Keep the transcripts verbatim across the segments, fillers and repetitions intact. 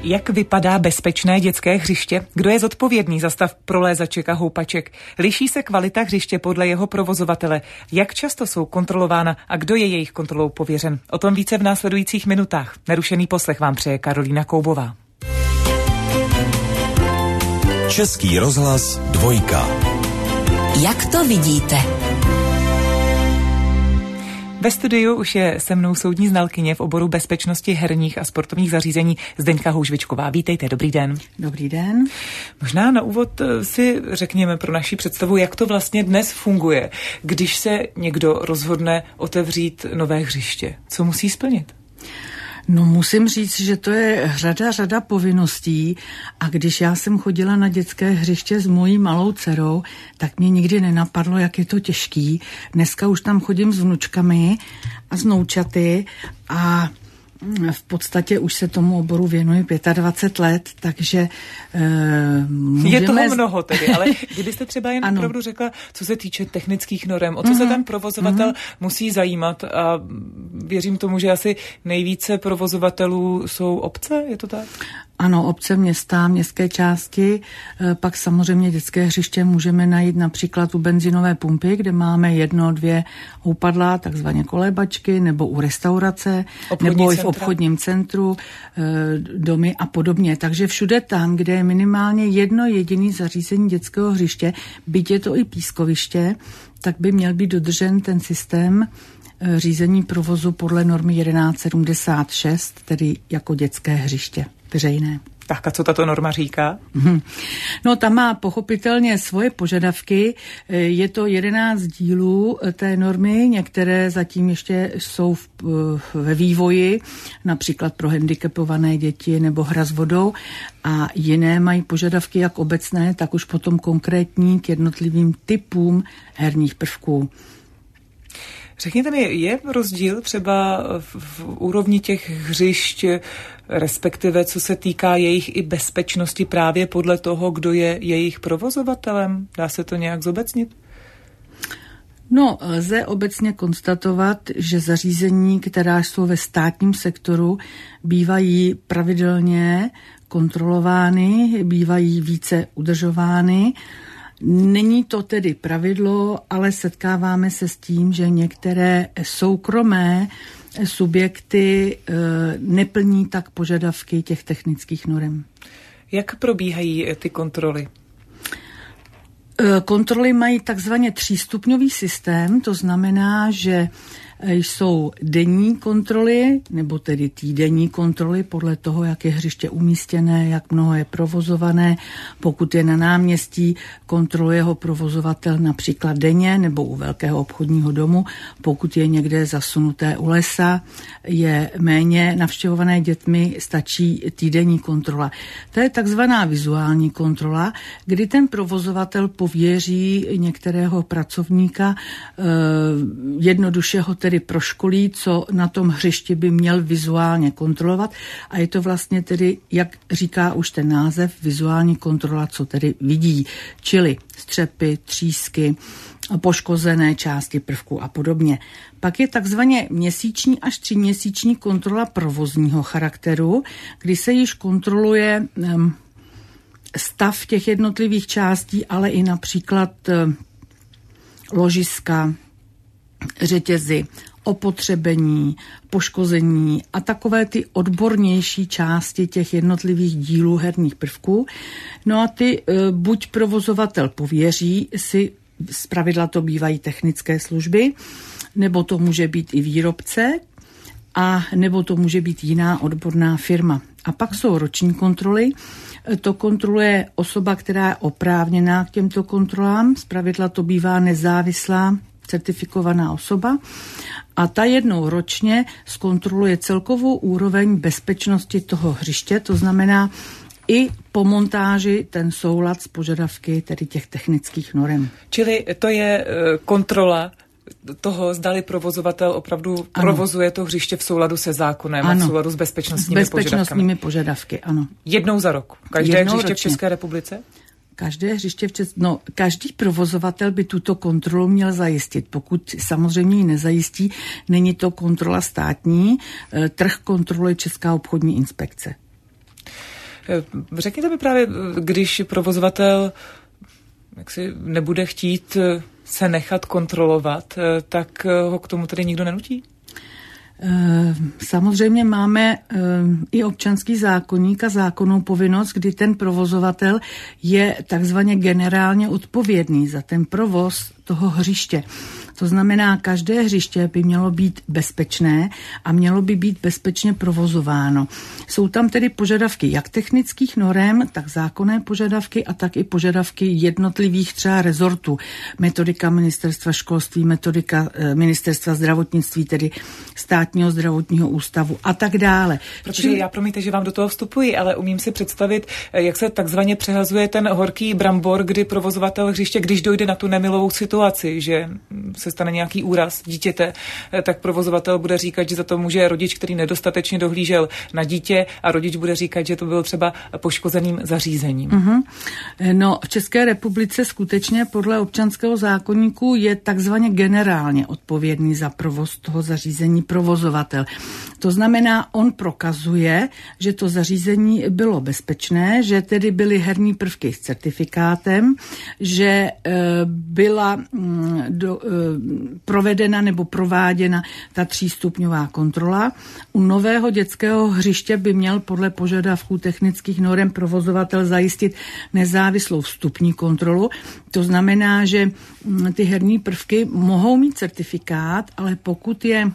Jak vypadá bezpečné dětské hřiště? Kdo je zodpovědný za stav prolézaček a houpaček? Liší se kvalita hřiště podle jeho provozovatele? Jak často jsou kontrolována a kdo je jejich kontrolou pověřen? O tom více v následujících minutách. Nerušený poslech vám přeje Karolína Koubová. Český rozhlas dvojka. Jak to vidíte? Ve studiu už je se mnou soudní znalkyně v oboru bezpečnosti herních a sportovních zařízení Zdeňka Houžvičková. Vítejte, dobrý den. Dobrý den. Možná na úvod si řekněme pro naši představu, jak to vlastně dnes funguje, když se někdo rozhodne otevřít nové hřiště. Co musí splnit? No musím říct, že to je řada, řada povinností a když já jsem chodila na dětské hřiště s mojí malou dcerou, tak mě nikdy nenapadlo, jak je to těžký. Dneska už tam chodím s vnučkami a s noučaty a v podstatě už se tomu oboru věnuji dvacet pět let, takže e, můžeme... Je toho mnoho tedy, ale kdybyste třeba jen ano. opravdu řekla, co se týče technických norem, o co mm-hmm. se ten provozovatel mm-hmm. musí zajímat a věřím tomu, že asi nejvíce provozovatelů jsou obce, je to tak? Ano, obce, města, městské části, pak samozřejmě dětské hřiště můžeme najít například u benzinové pumpy, kde máme jedno, dvě houpadla, takzvané kolébačky, nebo u restaurace, obchodní nebo i v obchodním centru, domy a podobně. Takže všude tam, kde je minimálně jedno jediné zařízení dětského hřiště, byť je to i pískoviště, tak by měl být dodržen ten systém řízení provozu podle normy jedenáct sedmdesát šest, tedy jako dětské hřiště veřejné. Tak a co tato norma říká? No, ta má pochopitelně svoje požadavky. Je to jedenáct dílů té normy, některé zatím ještě jsou v, ve vývoji, například pro handicapované děti nebo hra s vodou, a jiné mají požadavky jak obecné, tak už potom konkrétní k jednotlivým typům herních prvků. Řekněte mi, je rozdíl třeba v, v úrovni těch hřišť, respektive co se týká jejich i bezpečnosti právě podle toho, kdo je jejich provozovatelem? Dá se to nějak zobecnit? No, lze obecně konstatovat, že zařízení, která jsou ve státním sektoru, bývají pravidelně kontrolovány, bývají více udržovány. Není to tedy pravidlo, ale setkáváme se s tím, že některé soukromé subjekty e, neplní tak požadavky těch technických norem. Jak probíhají ty kontroly? E, kontroly mají takzvaně třístupňový systém, to znamená, že jsou denní kontroly, nebo tedy týdenní kontroly podle toho, jak je hřiště umístěné, jak mnoho je provozované. Pokud je na náměstí, kontroluje ho provozovatel například denně nebo u velkého obchodního domu. Pokud je někde zasunuté u lesa, je méně navštěvované dětmi, stačí týdenní kontrola. To je takzvaná vizuální kontrola, kdy ten provozovatel pověří některého pracovníka, eh, jednoduše ho tedy proškolí, co na tom hřišti by měl vizuálně kontrolovat, a je to vlastně tedy, jak říká už ten název, vizuální kontrola, co tedy vidí, čili střepy, třísky, poškozené části prvku a podobně. Pak je takzvaně měsíční až tříměsíční kontrola provozního charakteru, kdy se již kontroluje um, stav těch jednotlivých částí, ale i například um, ložiska, řetězy, opotřebení, poškození a takové ty odbornější části těch jednotlivých dílů herních prvků. No a ty e, buď provozovatel pověří si, zpravidla to bývají technické služby, nebo to může být i výrobce, a nebo to může být jiná odborná firma. A pak jsou roční kontroly. To kontroluje osoba, která je oprávněná k těmto kontrolám. Zpravidla to bývá nezávislá certifikovaná osoba, a ta jednou ročně zkontroluje celkovou úroveň bezpečnosti toho hřiště, to znamená i po montáži ten soulad s požadavky tedy těch technických norem. Čili to je kontrola toho, zdali provozovatel opravdu ano. provozuje to hřiště v souladu se zákonem, ano. v souladu s bezpečnostními, s bezpečnostními požadavky. Ano. Jednou za rok. Každé Jednou hřiště ročně. V České republice? Každé hřiště v České... No, každý provozovatel by tuto kontrolu měl zajistit. Pokud samozřejmě ji nezajistí, není to kontrola státní, trh kontroluje Česká obchodní inspekce. Řekněte mi právě, když provozovatel jaksi nebude chtít se nechat kontrolovat, tak ho k tomu tedy nikdo nenutí? Samozřejmě máme i občanský zákoník a zákonnou povinnost, kdy ten provozovatel je takzvaně generálně odpovědný za ten provoz toho hřiště. To znamená, každé hřiště by mělo být bezpečné a mělo by být bezpečně provozováno. Jsou tam tedy požadavky jak technických norem, tak zákonné požadavky a tak i požadavky jednotlivých třeba rezortů. Metodika ministerstva školství, metodika e, ministerstva zdravotnictví, tedy státního zdravotního ústavu a tak dále. Protože Čili... já promiňte, že vám do toho vstupuji, ale umím si představit, jak se takzvaně přehazuje ten horký brambor, kdy provozovatel hřiště, když dojde na tu nemilovou situaci, že se stane nějaký úraz dítěte, tak provozovatel bude říkat, že za to může rodič, který nedostatečně dohlížel na dítě, a rodič bude říkat, že to bylo třeba poškozeným zařízením. Mm-hmm. No, v České republice skutečně podle občanského zákoníku je takzvaně generálně odpovědný za provoz toho zařízení provozovatel. To znamená, on prokazuje, že to zařízení bylo bezpečné, že tedy byly herní prvky s certifikátem, že e, byla m, do, e, provedena nebo prováděna ta třístupňová kontrola. U nového dětského hřiště by měl podle požadavků technických norem provozovatel zajistit nezávislou vstupní kontrolu. To znamená, že ty herní prvky mohou mít certifikát, ale pokud je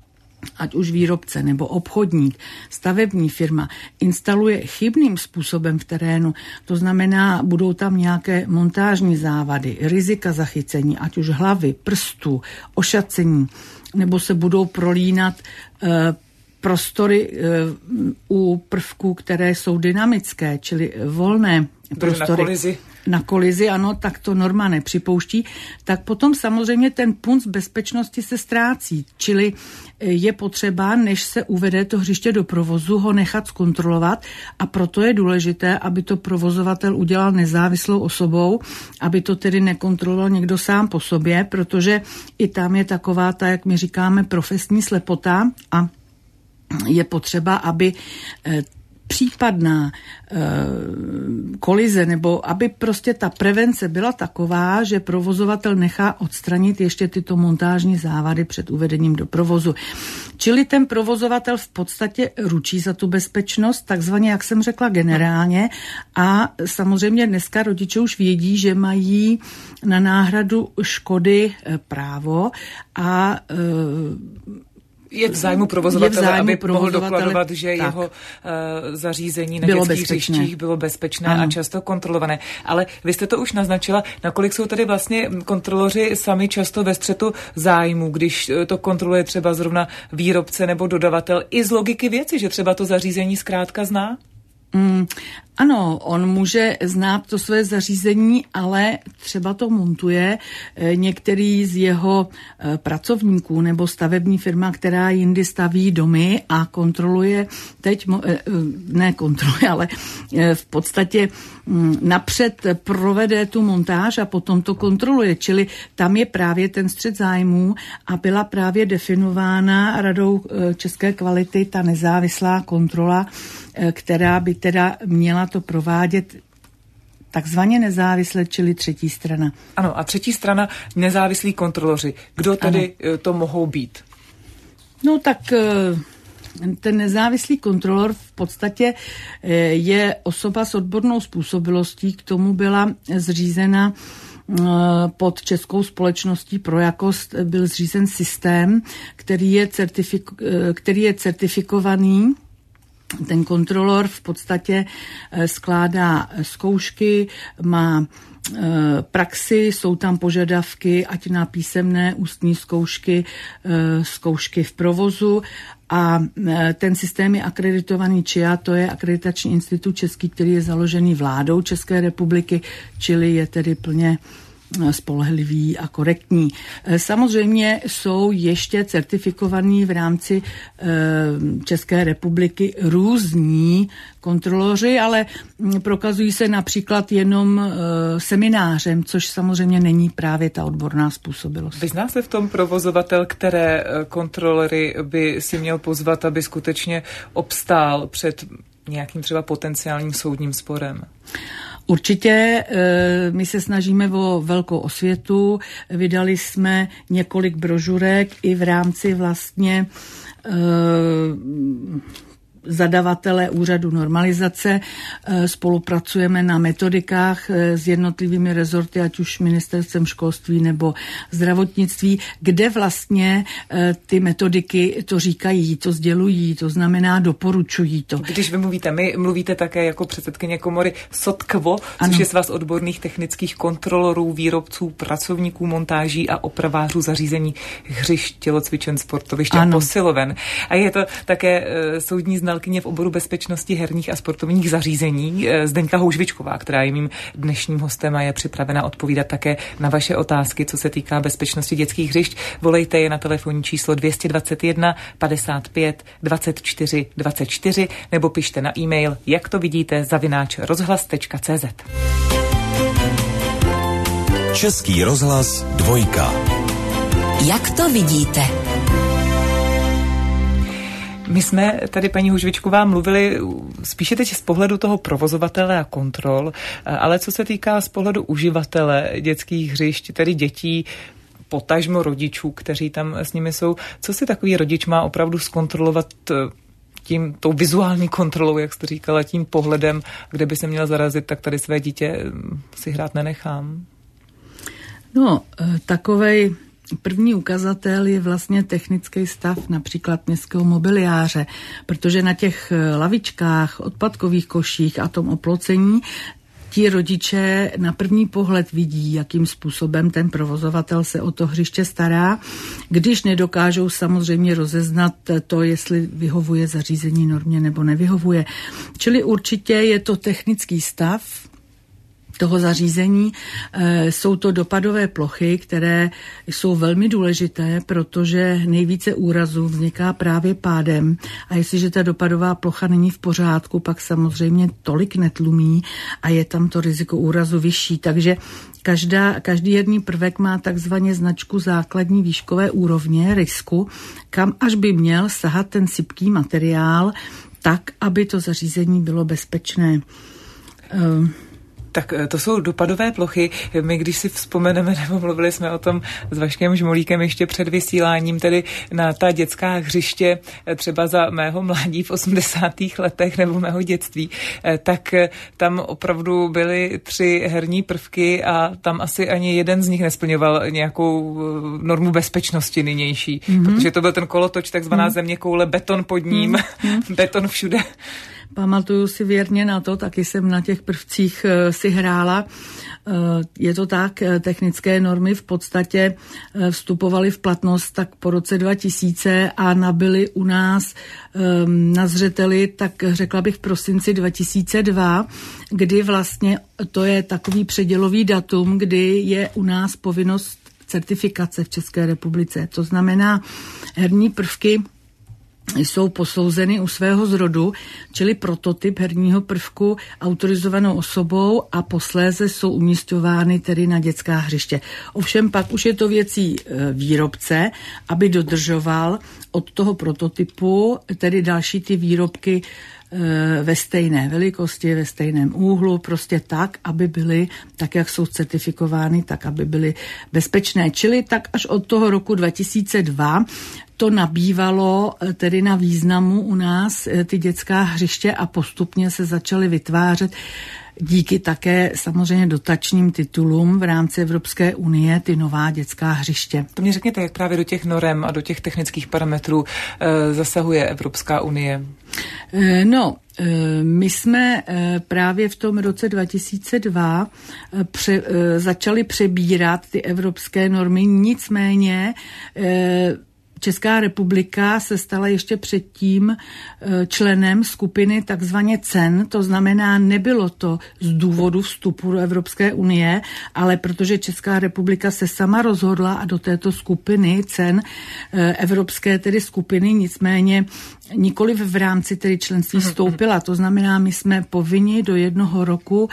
ať už výrobce nebo obchodník, stavební firma instaluje chybným způsobem v terénu, to znamená, budou tam nějaké montážní závady, rizika zachycení, ať už hlavy, prstů, ošacení, nebo se budou prolínat e, prostory e, u prvků, které jsou dynamické, čili volné prostory. Na kolizi. Na kolizi, ano, tak to norma nepřipouští, tak potom samozřejmě ten punc bezpečnosti se ztrácí, čili je potřeba, než se uvede to hřiště do provozu, ho nechat zkontrolovat, a proto je důležité, aby to provozovatel udělal nezávislou osobou, aby to tedy nekontroloval někdo sám po sobě, protože i tam je taková ta, jak my říkáme, profesní slepota, a je potřeba, aby případná e, kolize, nebo aby prostě ta prevence byla taková, že provozovatel nechá odstranit ještě tyto montážní závady před uvedením do provozu. Čili ten provozovatel v podstatě ručí za tu bezpečnost, takzvaně, jak jsem řekla, generálně, a samozřejmě dneska rodiče už vědí, že mají na náhradu škody právo a e, je v zájmu provozovatele, v zájmu aby provozovatele, mohl dokladovat, že tak. jeho uh, zařízení na bylo dětských bezpečné. hřištích bylo bezpečné ano. a často kontrolované. Ale vy jste to už naznačila, nakolik jsou tady vlastně kontroloři sami často ve střetu zájmu, když to kontroluje třeba zrovna výrobce nebo dodavatel, i z logiky věci, že třeba to zařízení zkrátka zná? Mm, ano, on může znát to své zařízení, ale třeba to montuje některý z jeho pracovníků nebo stavební firma, která jindy staví domy a kontroluje, teď ne kontroluje, ale v podstatě napřed provede tu montáž a potom to kontroluje, čili tam je právě ten střet zájmů a byla právě definována Radou české kvality ta nezávislá kontrola, která by teda měla to provádět takzvaně nezávisle, čili třetí strana. Ano, a třetí strana, nezávislí kontroloři. Kdo tedy ano. to mohou být? No tak ten nezávislý kontrolor v podstatě je osoba s odbornou způsobilostí, k tomu byla zřízena pod Českou společností pro jakost, byl zřízen systém, který je, certifik- který je certifikovaný. Ten kontrolor v podstatě skládá zkoušky, má praxi, jsou tam požadavky, ať na písemné ústní zkoušky, zkoušky v provozu, a ten systém je akreditovaný č i a, to je Akreditační institut český, který je založený vládou České republiky, čili je tedy plně spolehlivý a korektní. Samozřejmě jsou ještě certifikovaní v rámci České republiky různí kontroloři, ale prokazují se například jenom seminářem, což samozřejmě není právě ta odborná způsobilost. Vyzná se v tom provozovatel, které kontrolory by si měl pozvat, aby skutečně obstál před nějakým třeba potenciálním soudním sporem? Určitě my se snažíme o velkou osvětu. Vydali jsme několik brožurek i v rámci vlastně zadavatele úřadu normalizace. Spolupracujeme na metodikách s jednotlivými rezorty, ať už ministerstvem školství nebo zdravotnictví, kde vlastně ty metodiky to říkají, to sdělují, to znamená doporučují to. Když vy mluvíte, my mluvíte také jako předsedkyně komory SOTKVO, ano. Což je svaz odborných technických kontrolorů, výrobců, pracovníků montáží a opravářů zařízení hřišť, tělocvičen, sportoviště a posiloven. A je to také uh, soudní znalkyně v oboru bezpečnosti herních a sportovních zařízení Zdeňka Houžvičková, která je mým dnešním hostem a je připravena odpovídat také na vaše otázky, co se týká bezpečnosti dětských hřišť. Volejte je na telefonní číslo dvě stě dvacet jedna padesát pět dvacet čtyři dvacet čtyři nebo pište na e-mail, jak to vidíte, zavináč rozhlas tečka cé zet. Český rozhlas dvojka. Jak to vidíte? My jsme tady, paní Houžvičková, mluvili spíše teď z pohledu toho provozovatele a kontrol, ale co se týká z pohledu uživatele dětských hřišť, tedy dětí, potažmo rodičů, kteří tam s nimi jsou, co si takový rodič má opravdu zkontrolovat tím, tou vizuální kontrolou, jak jste říkala, tím pohledem, kde by se měl zarazit, tak tady své dítě si hrát nenechám? No, takovej první ukazatel je vlastně technický stav například městského mobiliáře, protože na těch lavičkách, odpadkových koších a tom oplocení ti rodiče na první pohled vidí, jakým způsobem ten provozovatel se o to hřiště stará, když nedokážou samozřejmě rozeznat to, jestli vyhovuje zařízení normě nebo nevyhovuje. Čili určitě je to technický stav toho zařízení. Jsou to dopadové plochy, které jsou velmi důležité, protože nejvíce úrazů vzniká právě pádem a jestliže ta dopadová plocha není v pořádku, pak samozřejmě tolik netlumí a je tam to riziko úrazu vyšší. Takže každá, každý herní prvek má takzvaně značku základní výškové úrovně, risku, kam až by měl sahat ten sypký materiál tak, aby to zařízení bylo bezpečné. Tak to jsou dopadové plochy. My, když si vzpomeneme, nebo mluvili jsme o tom s Vaškem Žmolíkem ještě před vysíláním, tedy na ta dětská hřiště, třeba za mého mládí v osmdesátých letech nebo mého dětství, tak tam opravdu byly tři herní prvky a tam asi ani jeden z nich nesplňoval nějakou normu bezpečnosti nynější, mm-hmm. protože to byl ten kolotoč, takzvaná mm-hmm. zeměkoule, beton pod ním, mm-hmm. beton všude. Pamatuju si věrně na to, taky jsem na těch prvcích si hrála. Je to tak, technické normy v podstatě vstupovaly v platnost tak po roce dva tisíce a nabyly u nás na zřeteli, tak řekla bych v prosinci dva tisíce dva, kdy vlastně to je takový předělový datum, kdy je u nás povinnost certifikace v České republice. To znamená, herní prvky jsou posouzeny u svého zrodu, čili prototyp herního prvku autorizovanou osobou a posléze jsou umísťovány tedy na dětská hřiště. Ovšem pak už je to věcí výrobce, aby dodržoval od toho prototypu tedy další ty výrobky ve stejné velikosti, ve stejném úhlu, prostě tak, aby byly, tak jak jsou certifikovány, tak aby byly bezpečné. Čili tak až od toho roku dva tisíce dva to nabývalo tedy na významu u nás ty dětská hřiště a postupně se začaly vytvářet díky také samozřejmě dotačním titulům v rámci Evropské unie ty nová dětská hřiště. To mě řekněte, jak právě do těch norem a do těch technických parametrů e, zasahuje Evropská unie? E, no, e, my jsme e, právě v tom roce dva tisíce dva e, pře, e, začali přebírat ty evropské normy, nicméně e, Česká republika se stala ještě předtím členem skupiny takzvaně C E N, to znamená, nebylo to z důvodu vstupu do Evropské unie, ale protože Česká republika se sama rozhodla a do této skupiny C E N, evropské tedy skupiny, nicméně nikoliv v rámci tedy členství vstoupila. To znamená, my jsme povinni do jednoho roku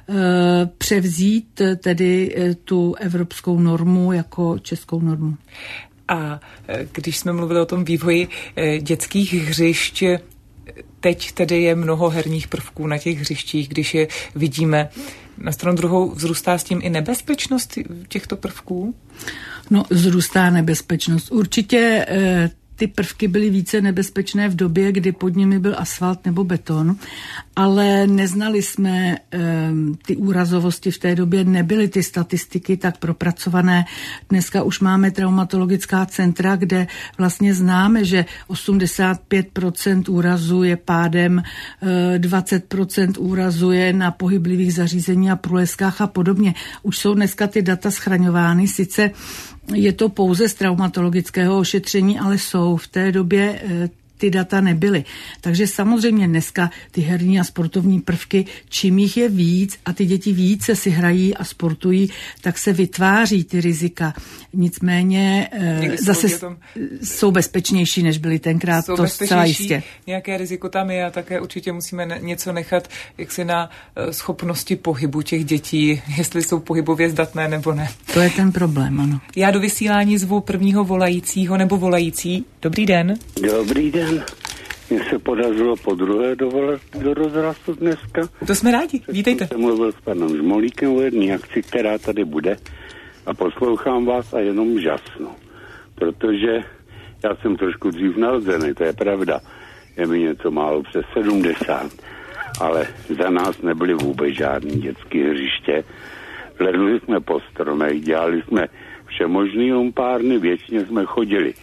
převzít tedy tu evropskou normu jako českou normu. A když jsme mluvili o tom vývoji dětských hřišť, teď tedy je mnoho herních prvků na těch hřištích, když je vidíme. Na stranu druhou vzrůstá s tím i nebezpečnost těchto prvků? No, vzrůstá nebezpečnost. Určitě eh, ty prvky byly více nebezpečné v době, kdy pod nimi byl asfalt nebo beton, ale neznali jsme e, ty úrazovosti v té době, nebyly ty statistiky tak propracované. Dneska už máme traumatologická centra, kde vlastně známe, že osmdesát pět procent úrazu je pádem, e, dvacet procent úrazu je na pohyblivých zařízení a průleskách a podobně. Už jsou dneska ty data schraňovány, sice je to pouze z traumatologického ošetření, ale jsou v té době e, ty data nebyly. Takže samozřejmě dneska ty herní a sportovní prvky, čím jich je víc a ty děti více si hrají a sportují, tak se vytváří ty rizika. Nicméně e, zase tom, jsou bezpečnější, než byly tenkrát, to zcela jistě. Nějaké riziko tam je a také určitě musíme ne, něco nechat jaksi na e, schopnosti pohybu těch dětí, jestli jsou pohybově zdatné nebo ne. To je ten problém, ano. Já do vysílání zvu prvního volajícího nebo volající. Dobrý den. Dobrý den. Mně se podařilo po druhé dovolat do rozhlasu dneska. To jsme rádi, vítejte. Jsem mluvil s panem Žmolíkem o jedné akci, která tady bude a poslouchám vás a jenom žasnu. Protože já jsem trošku dřív narozený, to je pravda. Je mi něco málo přes sedmdesát, ale za nás nebyly vůbec žádný dětský hřiště. Lezli jsme po stromech, dělali jsme všemožný umpárny, většině jsme chodili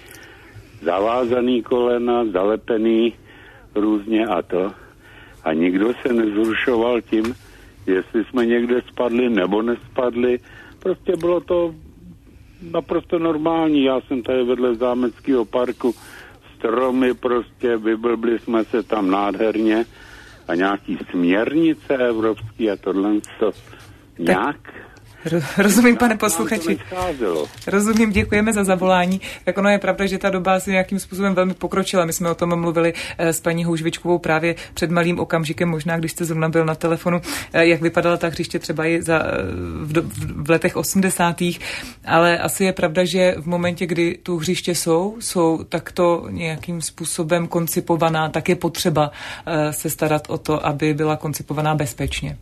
zavázaný kolena, zalepený různě a to. A nikdo se nezrušoval tím, jestli jsme někde spadli nebo nespadli. Prostě bylo to naprosto normální. Já jsem tady vedle Zámeckého parku, stromy prostě, vyblbli jsme se tam nádherně a nějaký směrnice evropský a tohle to nějak... Rozumím, pane posluchači. Rozumím, děkujeme za zavolání. Tak ono je pravda, že ta doba asi nějakým způsobem velmi pokročila. My jsme o tom mluvili s paní Houžvičkovou právě před malým okamžikem, možná když jste zrovna byl na telefonu, jak vypadala ta hřiště třeba i za, v, do, v letech osmdesátých. Ale asi je pravda, že v momentě, kdy tu hřiště jsou, jsou takto nějakým způsobem koncipovaná, tak je potřeba se starat o to, aby byla koncipovaná bezpečně.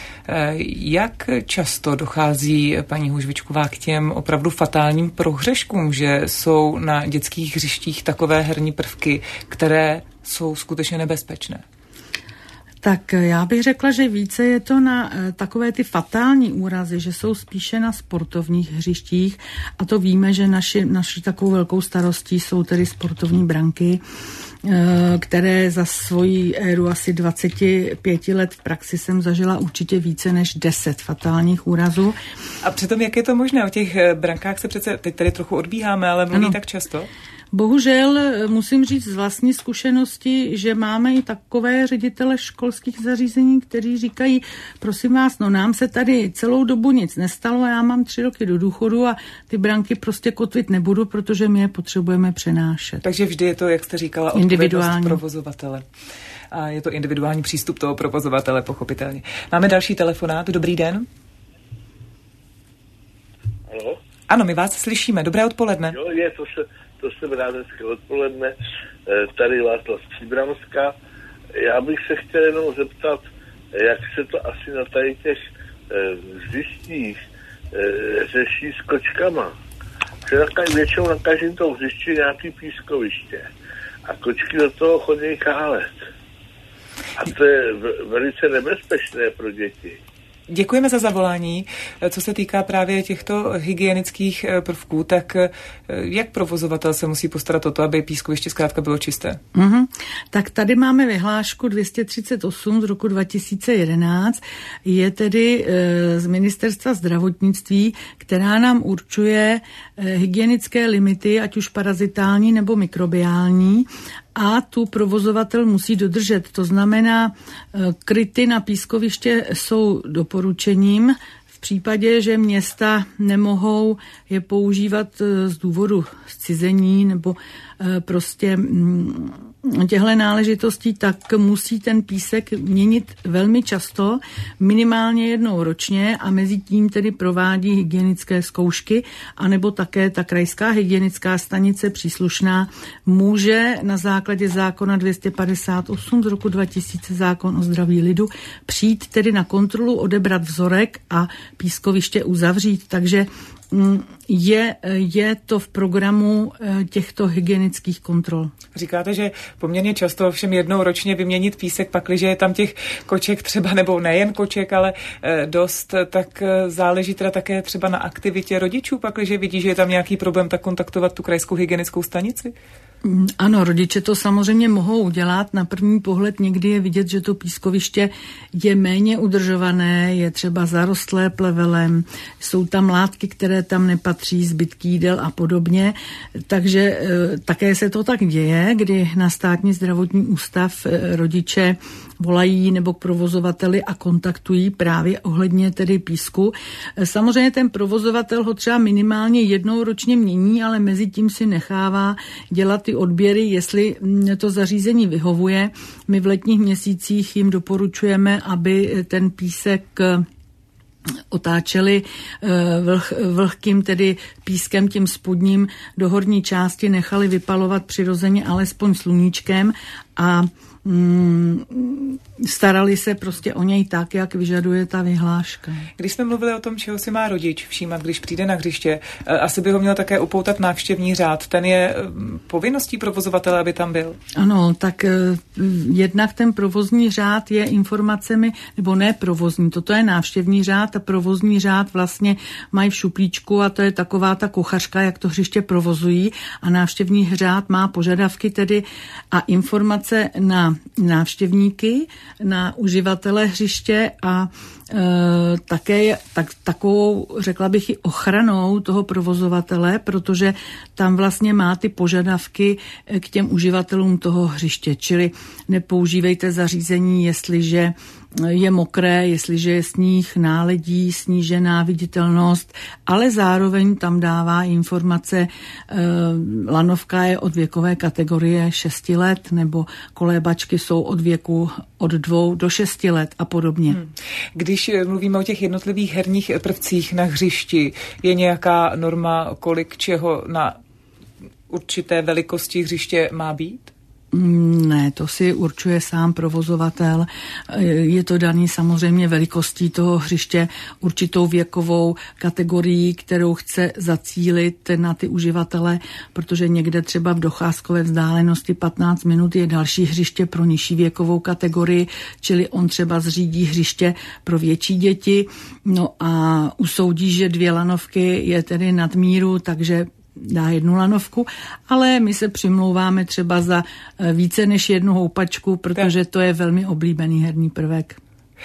Jak často dochází, paní Houžvičková, k těm opravdu fatálním prohřeškům, že jsou na dětských hřištích takové herní prvky, které jsou skutečně nebezpečné? Tak já bych řekla, že více je to na takové ty fatální úrazy, že jsou spíše na sportovních hřištích a to víme, že naši, naši takovou velkou starostí jsou tedy sportovní branky, které za svoji éru asi dvacet pět let v praxi jsem zažila určitě více než deset fatálních úrazů. A přitom jak je to možné? O těch brankách se přece teď tady trochu odbíháme, ale mluví ano. tak často? Bohužel musím říct z vlastní zkušenosti, že máme i takové ředitele školských zařízení, kteří říkají, prosím vás, no nám se tady celou dobu nic nestalo, já mám tři roky do důchodu a ty branky prostě kotvit nebudu, protože my je potřebujeme přenášet. Takže vždy je to, jak jste říkala, odpovědnost provozovatele. A je to individuální přístup toho provozovatele, pochopitelně. Máme další telefonát. Dobrý den. Ano? Ano, my vás slyšíme. Dobré odpoledne. Jo, je, to se... To jsem rád dneska odpoledne, tady Václav z Příbramska. Já bych se chtěl jenom zeptat, jak se to asi na tady těch hřištích řeší s kočkama. Protože většinou na každém tom hřišti je nějaký pískoviště a kočky do toho chodí kálet. A to je velice nebezpečné pro děti. Děkujeme za zavolání. Co se týká právě těchto hygienických prvků, tak jak provozovatel se musí postarat o to, aby pískoviště zkrátka bylo čisté? Mm-hmm. Tak tady máme vyhlášku dvě stě třicet osm z roku dva tisíce jedenáct. Je tedy e, z Ministerstva zdravotnictví, která nám určuje e, hygienické limity, ať už parazitální nebo mikrobiální, a tu provozovatel musí dodržet. To znamená, kryty na pískoviště jsou doporučením. V případě, že města nemohou je používat z důvodu zcizení nebo prostě těchto náležitostí, tak musí ten písek měnit velmi často, minimálně jednou ročně a mezi tím tedy provádí hygienické zkoušky, anebo také ta krajská hygienická stanice příslušná může na základě zákona dvě stě padesát osm z roku dva tisíce zákon o zdraví lidu přijít tedy na kontrolu, odebrat vzorek a pískoviště uzavřít. Takže je, je to v programu těchto hygienických kontrol. Říkáte, že poměrně často ovšem jednou ročně vyměnit písek, pakliže je tam těch koček třeba, nebo nejen koček, ale dost, tak záleží teda také třeba na aktivitě rodičů, pakliže vidí, že je tam nějaký problém, tak kontaktovat tu krajskou hygienickou stanici? Ano, rodiče to samozřejmě mohou udělat. Na první pohled někdy je vidět, že to pískoviště je méně udržované, je třeba zarostlé plevelem, jsou tam látky, které tam nepatří, zbytky jídel a podobně. Takže e, také se to tak děje, kdy na státní zdravotní ústav e, rodiče volají nebo k provozovateli a kontaktují právě ohledně tedy písku. E, samozřejmě ten provozovatel ho třeba minimálně jednou ročně mění, ale mezi tím si nechává dělat ty odběry, jestli to zařízení vyhovuje. My v letních měsících jim doporučujeme, aby ten písek otáčeli vlh, vlhkým tedy pískem, tím spodním do horní části, nechali vypalovat přirozeně alespoň sluníčkem a mm, starali se prostě o něj tak, jak vyžaduje ta vyhláška. Když jsme mluvili o tom, čeho si má rodič všímat, když přijde na hřiště, asi by ho měl také upoutat návštěvní řád. Ten je povinností provozovatele, aby tam byl? Ano, tak jednak ten provozní řád je informacemi, nebo ne provozní, toto je návštěvní řád a provozní řád vlastně mají v šuplíčku a to je taková ta kuchařka, jak to hřiště provozují a návštěvní řád má požadavky tedy a informace na návštěvníky, na uživatele hřiště a e, také tak, takovou, řekla bych, i ochranou toho provozovatele, protože tam vlastně má ty požadavky k těm uživatelům toho hřiště. Čili nepoužívejte zařízení, jestliže je mokré, jestliže je sníh, náledí, snížená viditelnost, ale zároveň tam dává informace, e, lanovka je od věkové kategorie šesti let, nebo kolébačky jsou od věku od dvou do šesti let a podobně. Hmm. Když mluvíme o těch jednotlivých herních prvcích na hřišti, je nějaká norma, kolik čeho na určité velikosti hřiště má být? Ne, to si určuje sám provozovatel. Je to daný samozřejmě velikostí toho hřiště, určitou věkovou kategorií, kterou chce zacílit na ty uživatele, protože někde třeba v docházkové vzdálenosti patnáct minut je další hřiště pro nižší věkovou kategorii, čili on třeba zřídí hřiště pro větší děti, no a usoudí, že dvě lanovky je tedy nadmíru, takže dá jednu lanovku, ale my se přimlouváme třeba za více než jednu houpačku, protože to je velmi oblíbený herní prvek.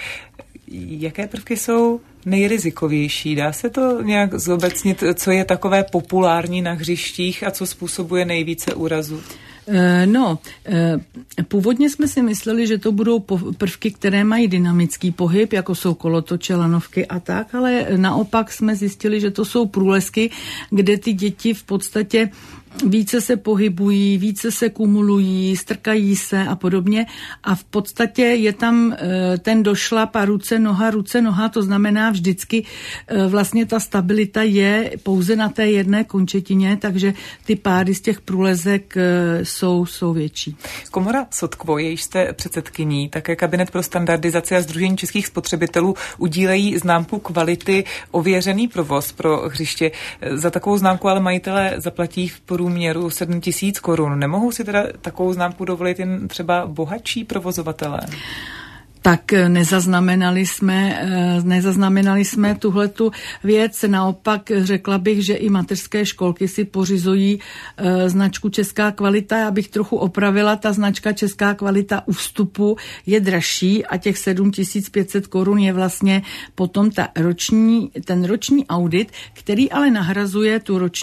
Jaké prvky jsou nejrizikovější? Dá se to nějak zobecnit, co je takové populární na hřištích a co způsobuje nejvíce úrazu? No, původně jsme si mysleli, že to budou prvky, které mají dynamický pohyb, jako jsou kolotoče, lanovky a tak, ale naopak jsme zjistili, že to jsou průlesky, kde ty děti v podstatě více se pohybují, více se kumulují, strkají se a podobně a v podstatě je tam ten došlap a ruce, noha, ruce, noha, to znamená vždycky vlastně ta stabilita je pouze na té jedné končetině, takže ty pády z těch průlezek jsou, jsou větší. Komora Sotkvo, jejíž jste předsedkyní, také Kabinet pro standardizaci a Sdružení českých spotřebitelů udílejí známku kvality ověřený provoz pro hřiště. Za takovou známku ale majitelé zaplatí v průměru sedm tisíc korun. Nemohou si teda takovou známku dovolit jen třeba bohatší provozovatelé? Tak nezaznamenali jsme, nezaznamenali jsme tuhletu věc. Naopak řekla bych, že i mateřské školky si pořizují značku Česká kvalita. Já bych trochu opravila, ta značka Česká kvalita u vstupu je dražší a těch sedm tisíc pět set korun je vlastně potom ta roční, ten roční audit, který ale nahrazuje tu roční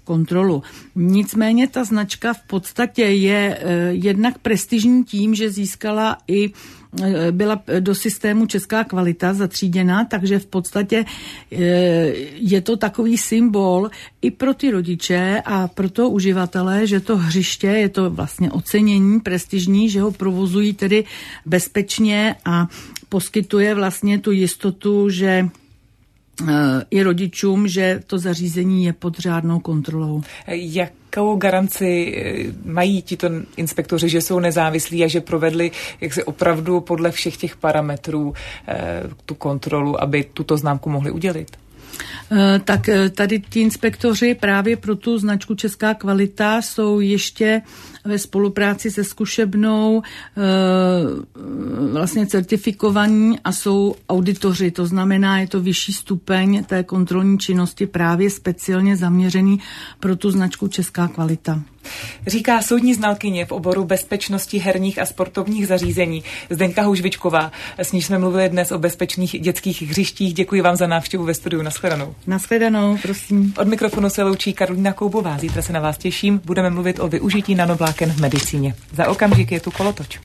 kontrolu. Nicméně ta značka v podstatě je jednak prestižní tím, že získala i byla do systému Česká kvalita zatříděna, takže v podstatě je to takový symbol i pro ty rodiče a pro toho uživatele, že to hřiště je to vlastně ocenění prestižní, že ho provozují tedy bezpečně a poskytuje vlastně tu jistotu, že i rodičům, že to zařízení je pod řádnou kontrolou. Jakou garanci mají tito inspektoři, že jsou nezávislí a že provedli jak se opravdu podle všech těch parametrů tu kontrolu, aby tuto známku mohli udělit? Tak tady ti inspektoři právě pro tu značku Česká kvalita jsou ještě ve spolupráci se zkušebnou vlastně certifikovaní a jsou auditoři. To znamená, je to vyšší stupeň té kontrolní činnosti právě speciálně zaměřený pro tu značku Česká kvalita. Říká soudní znalkyně v oboru bezpečnosti herních a sportovních zařízení Zdeňka Houžvičková. S níž jsme mluvili dnes o bezpečných dětských hřištích. Děkuji vám za návštěvu ve studiu. Nashledanou. Nashledanou, prosím. Od mikrofonu se loučí Karolína Koubová. Zítra se na vás těším. Budeme mluvit o využití nanovláken v medicíně. Za okamžik je tu Kolotoč.